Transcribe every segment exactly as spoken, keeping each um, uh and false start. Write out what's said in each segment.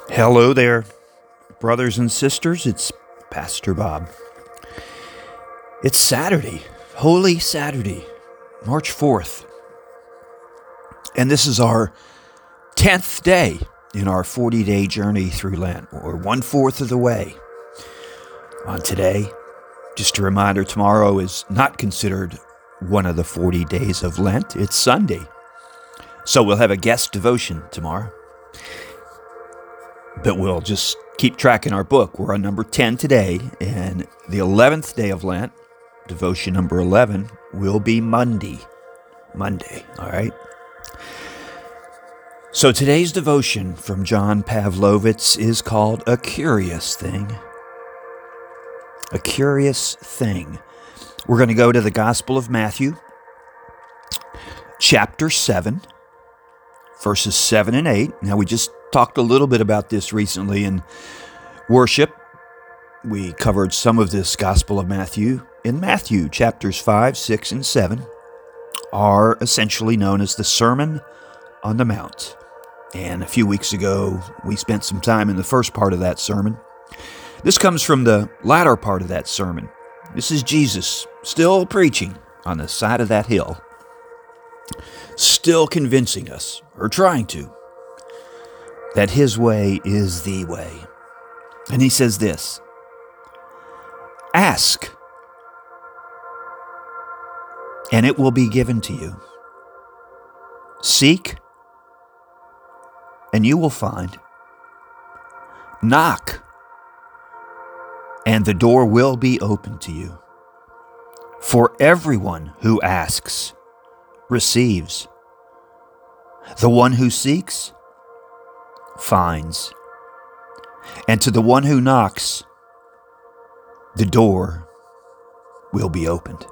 Hello there, brothers and sisters. It's Pastor Bob. It's Saturday, Holy Saturday, March fourth. And this is our tenth day in our forty-day journey through Lent, or one-fourth of the way. On today, just a reminder, tomorrow is not considered one of the forty days of Lent. It's Sunday. So we'll have a guest devotion tomorrow. But we'll just keep track in our book. We're on number ten today, and the eleventh day of Lent, devotion number eleven, will be Monday. Monday, all right? So today's devotion from John Pavlovitz is called A Curious Thing. A Curious Thing. We're going to go to the Gospel of Matthew, chapter seven, verses seven and eight. Now, we just talked a little bit about this recently in worship. We covered some of this Gospel of Matthew. In Matthew, chapters five, six, and seven are essentially known as the Sermon on the Mount. And a few weeks ago, we spent some time in the first part of that sermon. This comes from the latter part of that sermon. This is Jesus still preaching on the side of that hill, still convincing us, or trying to, that his way is the way. And he says this: ask, and it will be given to you. Seek, and you will find. Knock, and the door will be opened to you. For everyone who asks receives. The one who seeks finds. And to the one who knocks, the door will be opened.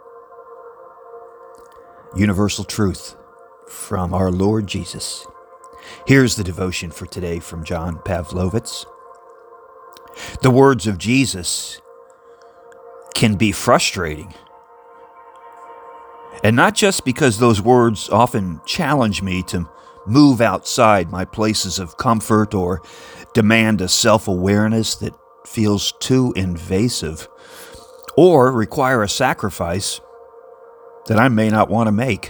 Universal truth from our Lord Jesus. Here's the devotion for today from John Pavlovitz. The words of Jesus can be frustrating. And not just because those words often challenge me to move outside my places of comfort or demand a self-awareness that feels too invasive or require a sacrifice that I may not want to make.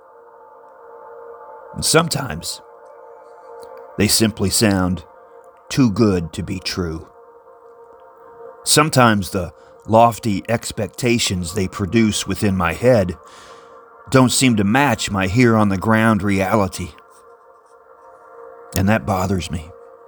And sometimes they simply sound too good to be true. Sometimes the lofty expectations they produce within my head don't seem to match my here-on-the-ground reality. And that bothers me.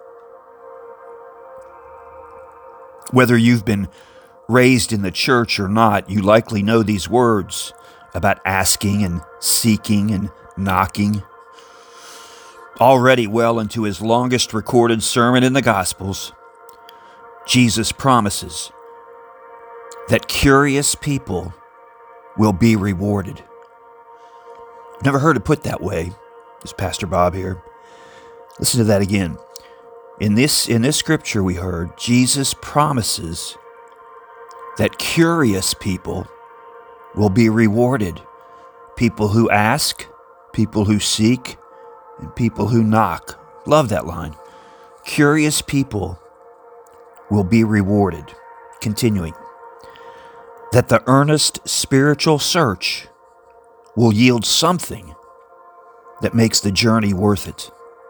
Whether you've been raised in the church or not, you likely know these words about asking and seeking and knocking. Already well into his longest recorded sermon in the Gospels, Jesus promises that curious people will be rewarded. Never heard it put that way. It's Pastor Bob here. Listen to that again. In this, in this scripture we heard, Jesus promises that curious people will be rewarded. People who ask, people who seek, and people who knock. Love that line. Curious people will be rewarded. Continuing. That the earnest spiritual search will yield something that makes the journey worth it.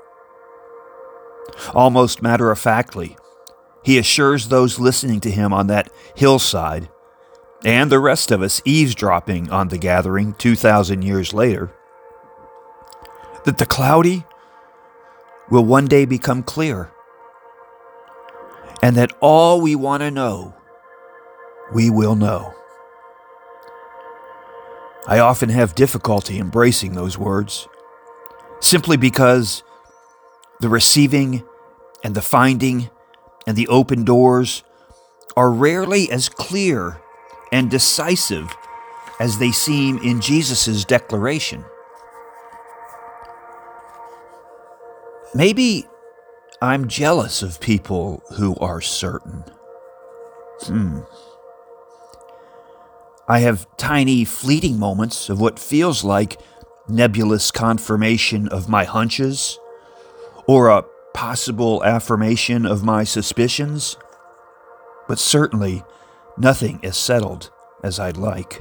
Almost matter-of-factly, he assures those listening to him on that hillside, and the rest of us eavesdropping on the gathering two thousand years later, that the cloudy will one day become clear, and that all we want to know, we will know. I often have difficulty embracing those words, simply because the receiving and the finding and the open doors are rarely as clear and decisive as they seem in Jesus' declaration. Maybe I'm jealous of people who are certain. Hmm. I have tiny, fleeting moments of what feels like nebulous confirmation of my hunches, or a possible affirmation of my suspicions, but certainly nothing as settled as I'd like.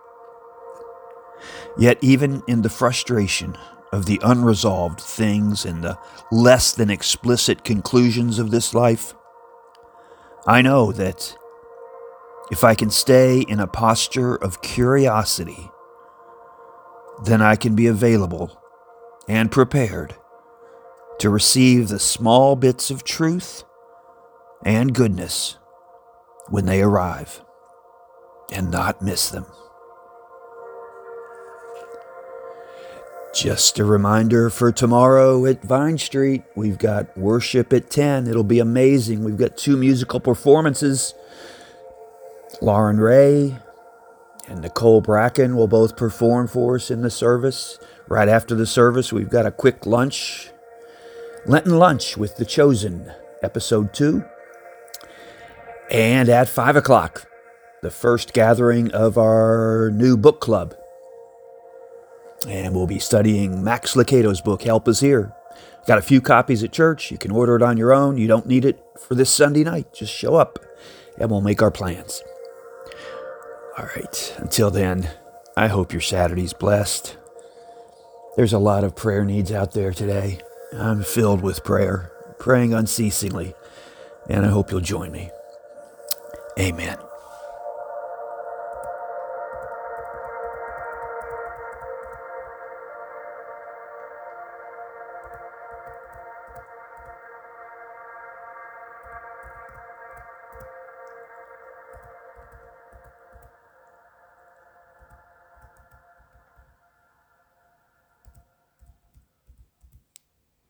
Yet even in the frustration of the unresolved things and the less than explicit conclusions of this life, I know that if I can stay in a posture of curiosity, then I can be available and prepared to receive the small bits of truth and goodness when they arrive and not miss them. Just a reminder for tomorrow at Vine Street, we've got worship at ten. It'll be amazing. We've got two musical performances. Lauren Ray and Nicole Bracken will both perform for us in the service. Right after the service, we've got a quick lunch, Lenten lunch with The Chosen, episode two. And at five o'clock, the first gathering of our new book club. And we'll be studying Max Lucado's book, Help Is Here. Got a few copies at church. You can order it on your own. You don't need it for this Sunday night. Just show up and we'll make our plans. All right. Until then, I hope your Saturday's blessed. There's a lot of prayer needs out there today. I'm filled with prayer, praying unceasingly, and I hope you'll join me. Amen.